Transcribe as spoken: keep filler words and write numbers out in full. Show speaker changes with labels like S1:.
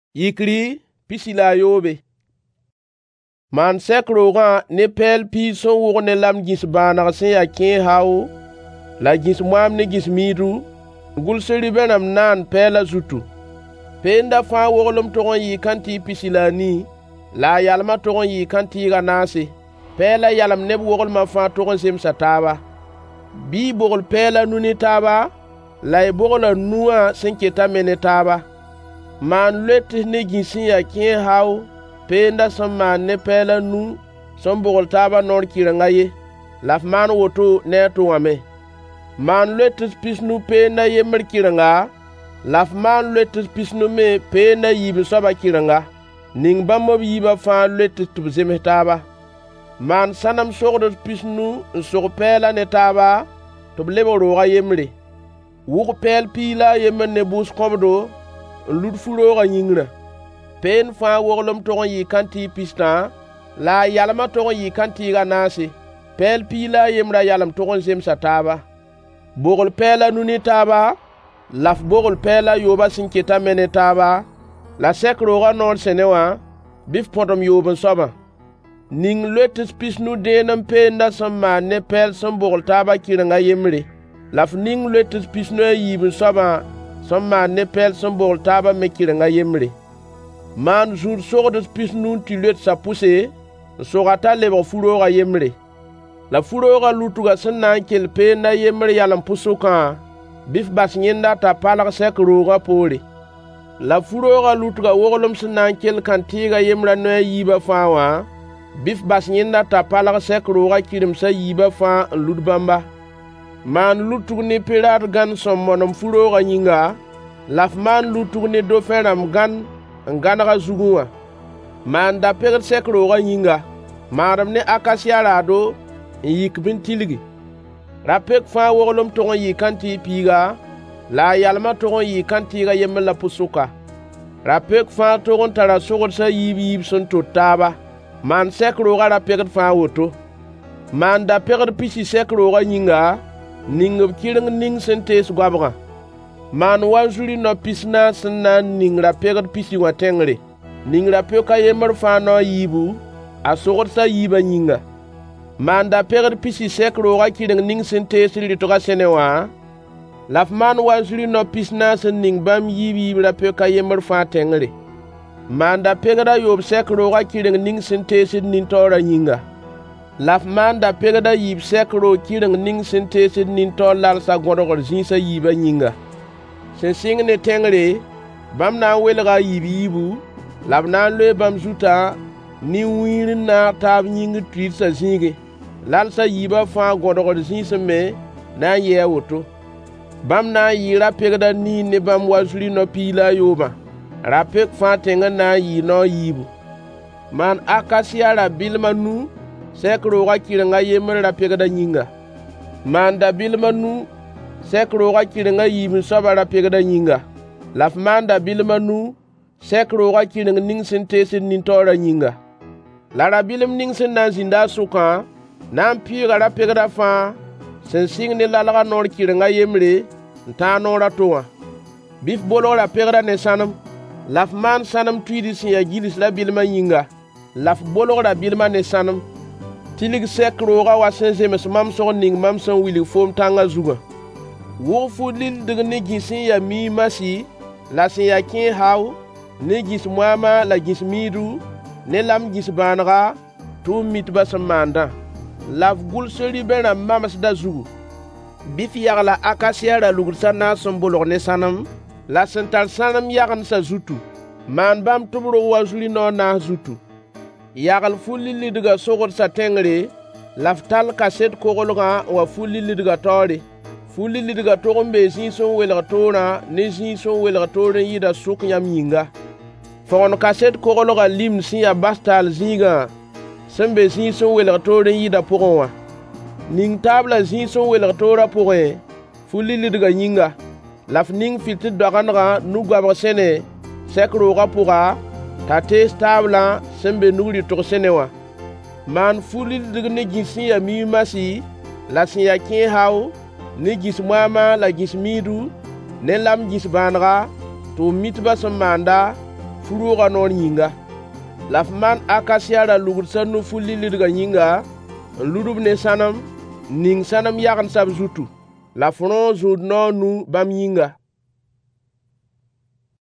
S1: Yikri pisila yobe. Man sekroga ne pel pi son wog ne lam gis banar sen ya kin hao, la gis mwam ne gis midu, gul seri benam nan pela zutu. Penda fa woglum togon yi kanti pisila ni, la yalma togon yi kanti ganase, pela yalam neb woglma fa togon sem sataba. Bi bogol pela nuni taba, la bogola nuwa senketa mene taba. Man let ne ginsin ya kin hao, penda som man ne pela nu, som bogol taba nor kirangaye, laf man woto ne tuwame. Man let pisnu penda yemer kiranga, laf man let pisnu me penda yibi soba kiranga, ning bamob yiba fan let tubzeme taba. Man sanam sogdo pisnu sog pela ne taba, tublebo roga yemre. Wuk pel pila yemer ne bus kobdo, lut furoga nyingra. Pen fa woglom togon yi kanti pista, la yalama togon yi kanti ganase, pel pila yemra yalam togon zem sataba. Bogol pela nuni taba, laf bogol pela yoba sinketa mene taba, la sekroga nor senewa, bif potom yoban soba. Ning letes pisnu denam penda sama ne pel som bogol taba kiranga yemre, laf ning letes pisnu yibin soba, sama ne pel som bogol taba me kiranga yemre. Man jour sogdes pisnu ti let sa pousse, sogata lebo furoga yemre. La furoga lutuga senan kel penda yemre yalam pusuka, bif bas nyenda ta palag sekroga pole. La furoga lutuga woglom senan kel kantiga yemra no yiba fawa, bif bas nyenda ta palag sekroga kirim sa yiba fa ludbamba. Man lutug ni pirat gan som monom furoga nyinga, laf man lutug ni do feram gan nganaga zuguwa. Man da pegat sekroga nyinga, maram ne akasia rado yikbin tilgi. Rapek fa woglom togon yi kanti piga, la yalma togon yi kanti ga yemla pusuka. Rapek fa togon tara sogod sa yibi yib son to taba. Man sekroga rapek fa woto. Man da pegat pisi sekroga nyinga, ningb kiring ning sentes gwabga. Man wanjuli no pisna sna ning rapek pisi watengre. Ning rapek ka yemer fa no yibu, a sogod sa yiba nyinga. Man da pegat pisi sekroga kiring ning sentes litoga senewa, laf man wanjuli no pisna sen ning bam yibi rapek ka yemer fa tengre. Man da pegada yob sekroga kiring ning sentes nintora nyinga. Laf man da pegada yib sekro kiring ning sentes nintor lal sa godogor zinsa yiba nyinga. Sen sing ne tengre, bam na welga yibi yibu, laf na le bam zuta, ni wirin na tab nying tweet sa zinge. Lal sa yiba fa godogor zinsa me, na ye woto. Bam na yira pegada ni ne bam wazuli no pila yoba. Rapek fa tenga na yi no yibu. Man akasia la bilma nu, sekroga kiringa yemer rapek da nyinga. Man da bilma nu, sekroga kiringa yibin soba rapek da nyinga. Laf man da bilma nu, sekroga kiringa ning sentese nintora nyinga. Lara bilim ning sen nan zinda suka, nan piga rapek da fa, sen sing ne lalaga nor kiringa yemre, nta nora toa. Bif bolo rapek da ne sanam, laf man sanam tuidi sin ya gilis la bilma nyinga, laf bologra bilma ne sanam, tilig sekroga wa senzemes mam son ning mam son wili fom tanga zuga. Wofu lil dig ne gisin ya mi masi, la sin ya kin hao, ne gis mwama la gis midu, ne lam gis banra, tu mitba manda. Laf gul seri bena mamas da zugu. Bifi yag la akasia la lugursa na son bolog ne sanam, la sental sanam yagan sa zutu, man bam tubro wazuli no na zutu. Yagal fulli lidga sogod sa tengre, laftal kaset kogolga wa fulli lidga tori. Fulli lidga torombe zin son welga tora, ne zin son welga tora yida suk nyam yinga. Fon kaset kogolga lim sin ya bastal zinga, sembe zin son welga tora yida pogonwa. Ning tabla zin son welga tora pogon, fulli lidga yinga. Laf ning filti doganra nu gabra sene, sekroga puga, tate stabla sembe nugri tok senewa. Man fuli digne ginsin ya mi masi, la sin ya kin hao, ne gis mwama la gis midu, ne lam gis banra, to mitba manda, furuga noor yĩnga. La f maan akasia ra lugd sa nufu lilidga yĩnga n ludb ne sãnem ning sãnem yagensab zutu, la f rõo zũud nao nu bãmb yĩnga.